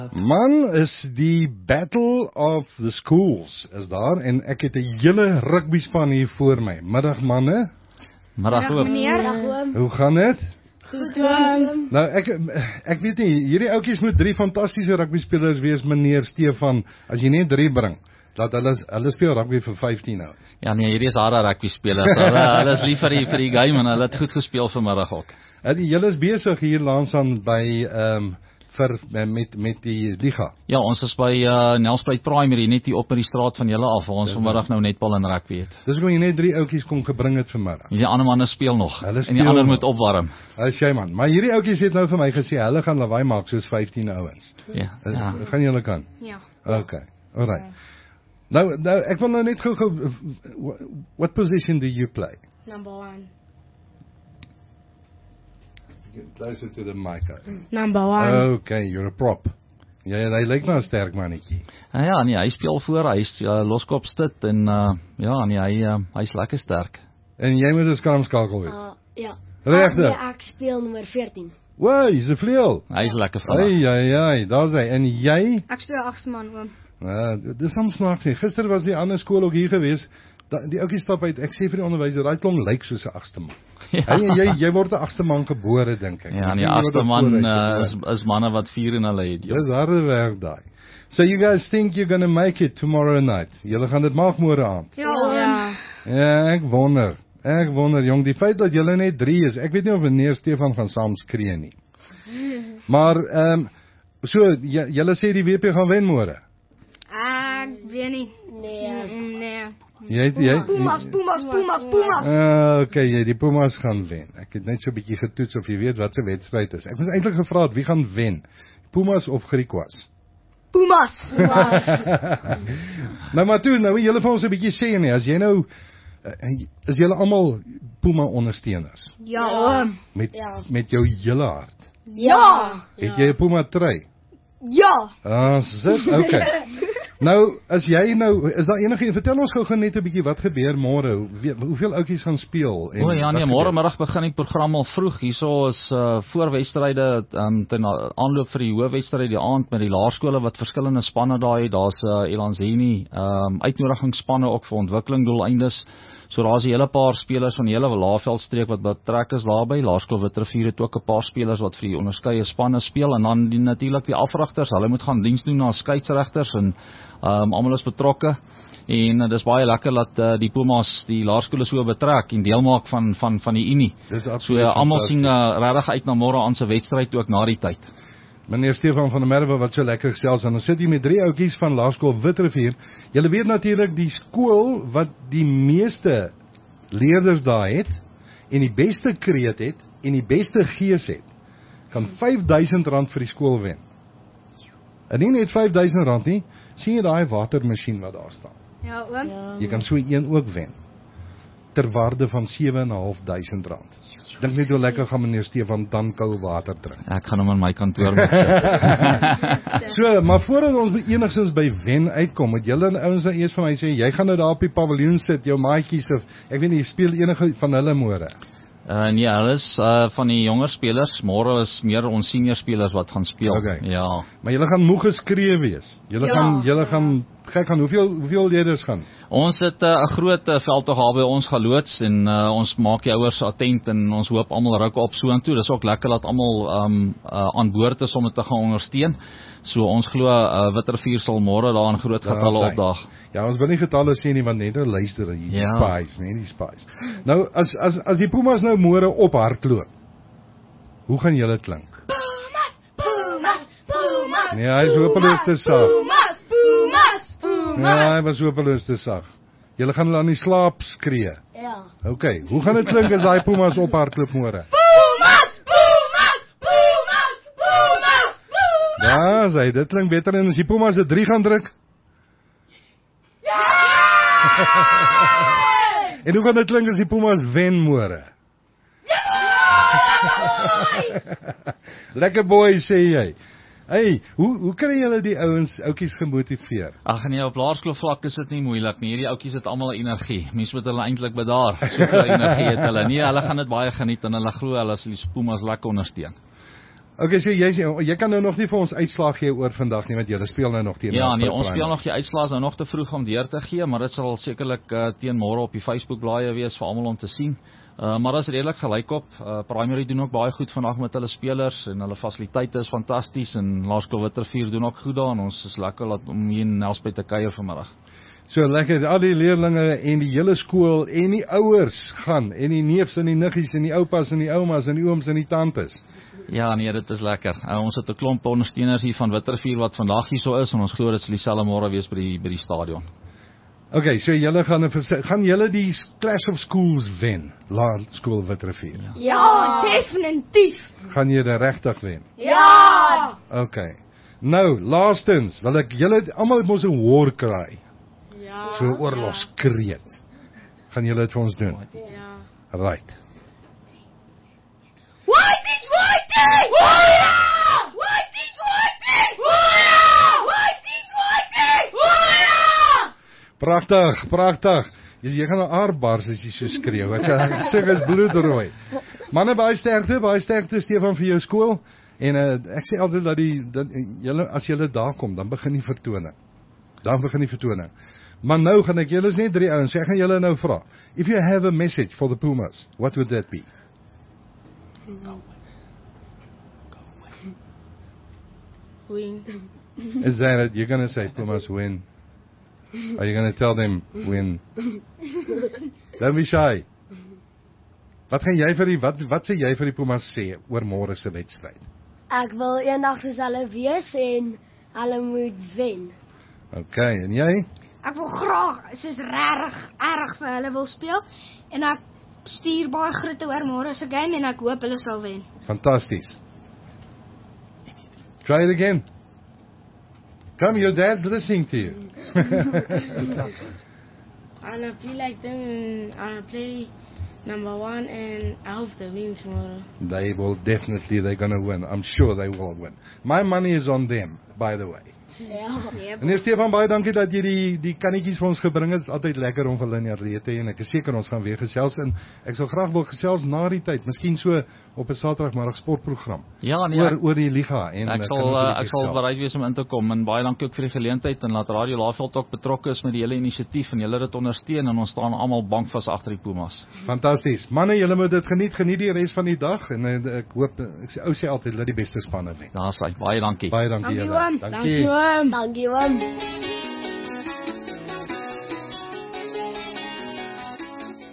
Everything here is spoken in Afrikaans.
Man, is die Battle of the Schools is daar en ek het 'n hele rugbyspan hier voor my. Middag manne. Middag meneer. Hoe gaan dit? Goed oom. Nou ek weet nie, hierdie ouetjies moet 3 fantastiese rugbyspelers wees, meneer Stefan. As jy net 3 bring, dat hulle speel rugby vir 15 ouens. Ja nee, hierdie is harde rugby spelers. Hulle is lief vir die game en hulle het goed gespeel vanmiddag ook. Julle is besig hier langs aan by met die liga. Ja, ons is by Nelspruit Primary, net hier op by die straat van julle af, waar ons vanmiddag nou netbal en rugby het. Dis hoekom jy net 3 ouetjies kom gebring het vanmiddag. Die ander manne speel nog, Hulle en die ander moet opwarm. Dis jy man, maar hierdie ouetjies het nou vir my gesê, hulle gaan lawaai maak soos 15 ouens. Ja. Gaan julle kan? Ja. Okay, alright. Nou, ek wil nou net gou, what position do you play? Number 1. Get closer to the mic. Number 1. Okay, you're a prop. Ja, hy lyk nou 'n sterk mannetjie. Ja, nee, hy speel voor, hy is loskop stit en ja, nee, hy's lekker sterk. En jy moet 'n skamskakel wees. Ja. Regtig? Ek speel nommer 14. Wow, hy's 'n vleuel. Hy's lekker vinnig. Ai, daar's hy. En jy? Ek speel 8ste man oom. Dis soms snaaks nie. Gister was die ander skool ook hier gewees. Die ouetjie stap uit. Ek sê vir die onderwyser, daai klomp lyk soos 'n 8ste man. Ja. Jy word 'n 8ste man gebore, dink ek. Ja, die 8ste man is manne wat 4 in hulle het. Dis harde werk daai. So you guys think you're going to make it tomorrow night? Julle gaan dit maak môre aand? Ja. Ja, ek wonder jong, die feit dat julle net 3 is. Ek weet nie of meneer Stefan gaan saam skree nie. Maar so julle sê die WP gaan wen môre. Ek weet nie. Nee. Jy Pumas. Okay, die Pumas gaan wen. Ek het net so 'n bietjie getoets of jy weet wat se wedstryd is. Ek moes eintlik gevra het wie gaan wen, Pumas of Griquas. Pumas. Nou maar toe, nou julle vir ons 'n bietjie sê nie, as jy nou is julle almal Puma ondersteuners Ja oom. met jou hele hart. Ja. Het jy 'n Puma trui? Ja. Sit, okay. Nou, is daar enige, vertel ons gou net 'n bietjie wat gebeur môre. Hoeveel ouetjies gaan speel? O ja, nee, môre middag begin die program al vroeg. Hierso is voorwedstryde ten aanloop vir die hoofwedstryd die aand met die laerskole wat verskillende spanne daar het. Daar's Elanzeni, uitnodigingsspanne ook vir ontwikkelingdoeleindes. So daar's 'n hele paar spelers van die hele Laagveldstreek wat betrek is daarby. Laerskool Witrifuur het ook 'n paar spelers wat vir die onderskeie spanne speel en dan natuurlik die afrigters. Hulle moet gaan diens doen as skeieregters en almal is betrokke. En dis baie lekker dat die Pumas die laerskole so betrek en deel maak van die Unie. So almal sien regtig uit na môre aan se wedstryd ook na die tyd. Meneer Stefan van der Merwe wat so lekker gesels en ons sit hier met 3 ouetjies van Laerskool Witrifuur. Julle weet natuurlik die skool wat die meeste leerders daar het en die beste kreet het en die beste gees het, kan R5000 vir die skool wen. En nie net R5000 nie, sien jy daai watermasjien wat daar staan. Ja oom. Jy kan so een ook wen ter waarde van R7500. Dink net hoe lekker gaan meneer Stefan dan koue water drink. Ek gaan hom in my kantoor moet sit. So, maar voordat ons enigstens by wen uitkom, moet julle ouens nou eers vir my sê, jy gaan nou daar op die paviljoen sit, jou maatjies of ek weet nie, speel enige van hulle môre. Nee, hulle is van die jonger spelers. Môre is meer ons senior spelers wat gaan speel. Okay. Ja. Maar julle gaan moeg geskree wees. Julle gaan kyk aan hoeveel leerders gaan. Ons het 'n groot veldtog daar by ons geloods en ons maak die ouers attent en ons hoop almal ruk op soontoe. Dis ook lekker dat almal aan boord is om dit te gaan ondersteun. So ons glo Witrifuur sal môre daar in groot getalle opdaag. Ja, ons wil nie getalle sê nie want net nou luister hier die spies, nee, die spies. Nou as die Pumas nou môre op hardloop, hoe gaan julle klink? Pumas. Nee, hy is hopeloos te sag. Pumas. Ja, hy was hopeloos te sag. Julle gaan hulle aan die slaap skree. Ja. Okay, hoe gaan dit klink as daai Pumas op hardloop môre? Ja, sê dit klink beter en as die Pumas 'n 3 gaan druk. Ja! En hoe gaan dit klink as die Pumas wen môre? Ja! Lekker boy sê jy. Hey, hoe kry julle die ouetjies gemotiveer? Ag nee, op laerskoolvlak is dit nie moeilik nie. Hierdie ouetjies het almal energie. Mense moet hulle eintlik bedaar. Soveel energie het hulle. Nee, hulle gaan dit baie geniet en hulle glo hulle sal die Pumas lekker ondersteun. Okay, so jy kan nou nog nie vir ons uitslag gee oor vandag nie, want julle speel nou nog teen. Ja, nee, ons speel nog die uitslae, is nou nog te vroeg om deur te gee, maar dit sal sekerlik teen môre op die Facebook blaaie wees vir almal om te sien. Maar dit is redelik gelykop. Primary doen ook baie goed vandag met hulle spelers en hulle fasiliteite is fantasties en Laerskool Witrifuur doen ook goed daar en ons is lekker om hier in Nelspruit te kuier vanmiddag. So lekker, al die leerlinge en die hele skool en die ouers gaan en die neefs en die niggies en die oupas en die oumas en die ooms en die tantes. Ja, nee, dit is lekker. Ons het 'n klomp ondersteuners hier van Witrifuur wat vandag hier so is en ons glo dit sal dieselfde môre wees by die stadion. Okay, so julle gaan julle die Clash of Schools wen, Laerskool Witrifuur. Ja, definitief. Gaan jy dit regtig wen? Ja. Okay. Nou, laastens, wil ek julle almal mos 'n war cry. Ja. So 'n oorlogskreet. Gaan julle dit vir ons doen? Ja. Right. Whitey's Whitey! Warrior! Whitey's Whitey! Warrior! Whitey's Whitey! Warrior! Pragtig, pragtig. Jy gaan 'n aardbars as jy so skreeu. Ek sê is bloedrooi. Manne, baie sterkte Stefan vir jou skool. En ek sê altyd dat julle as julle daar kom, dan begin die vertoning. Maar nou gaan ek julle is net 3 ouens, ek gaan julle nou vra. If you have a message for the Pumas, what would that be? Win. Is that it? You're going to say Pumas win? Are you going to tell them win? Don't be shy. Wat sê jy vir die Pumas sê oor môre se wedstryd? Ek wil eendag soos hulle wees en hulle moet wen. Okay, en jy? Ek wil graag, soos erg vir hulle wil speel en ek stuur baie groete oor môre se game en ek hoop hulle sal wen. Fantasties. Try it again. Come, your dad's listening to you. I'm gonna play like them and I'm gonna play number 1 and I hope they win tomorrow. They're gonna win. I'm sure they will win. My money is on them, by the way. Ja. En Stefan, baie dankie dat jy die kannetjies vir ons gebring het. Dit is altyd lekker om vir hulle in die ateljee te hê en ek is seker ons gaan weer gesels en ek sal graag wil gesels na die tyd, miskien so op 'n Saterdagmiddag sportprogram. Ja, nee, oor die liga en ek sal bereid wees om in te kom en baie dankie ook vir die geleentheid en laat Radio Laerveld ook betrokke is met die hele inisiatief en julle dit ondersteun en ons staan almal bankvas agter die Pumas. Fantasties. Manne, julle moet dit geniet die res van die dag en ek hoop ek sê altyd dat die beste spanne wen. Daar's hy. Baie dankie. Baie dankie julle. Dankie oom. Dankie oom.